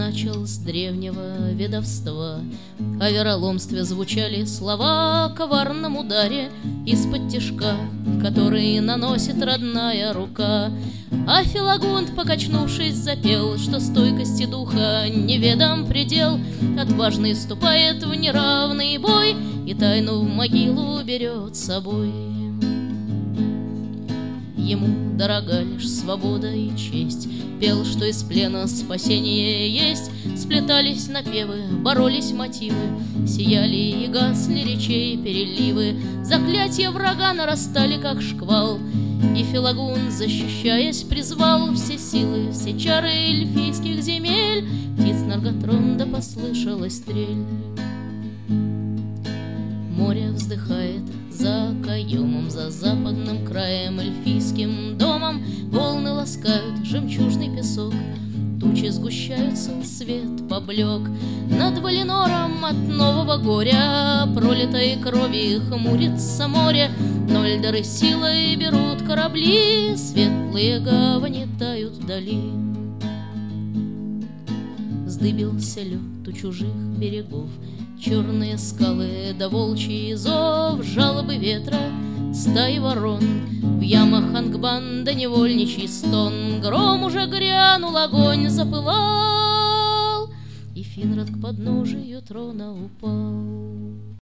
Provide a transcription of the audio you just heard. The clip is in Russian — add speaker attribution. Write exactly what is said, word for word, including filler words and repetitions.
Speaker 1: начал с древнего ведовства. О вероломстве звучали слова о коварном ударе из-под тишка, который наносит родная рука. А Филагунд, покачнувшись, запел, что стойкости духа неведом предел. Отважный вступает в неравный бой и тайну в могилу берет с собой. Ему дорога лишь свобода и честь. Пел, что из плена спасение есть. Сплетались напевы, боролись мотивы, сияли и гасли речей переливы. Заклятия врага нарастали, как шквал, и Филагунд, защищаясь, призвал все силы, все чары эльфийских земель. Птиц Нарготронда послышалась трель. Море вздыхает за окоемом, за западным краем эльфийским домом. Волны ласкают жемчужный песок, тучи сгущаются, свет поблек. Над Валинором от нового горя, пролитой крови, хмурится море. Но эльдары силой берут корабли, светлые гавани тают вдали. Вздыбился лед у чужих берегов, черные скалы да волчий зов, жалобы ветра, стаи ворон, в ямах Ангбан да невольничий стон. Гром уже грянул, огонь запылал, и Финрод к подножию трона упал.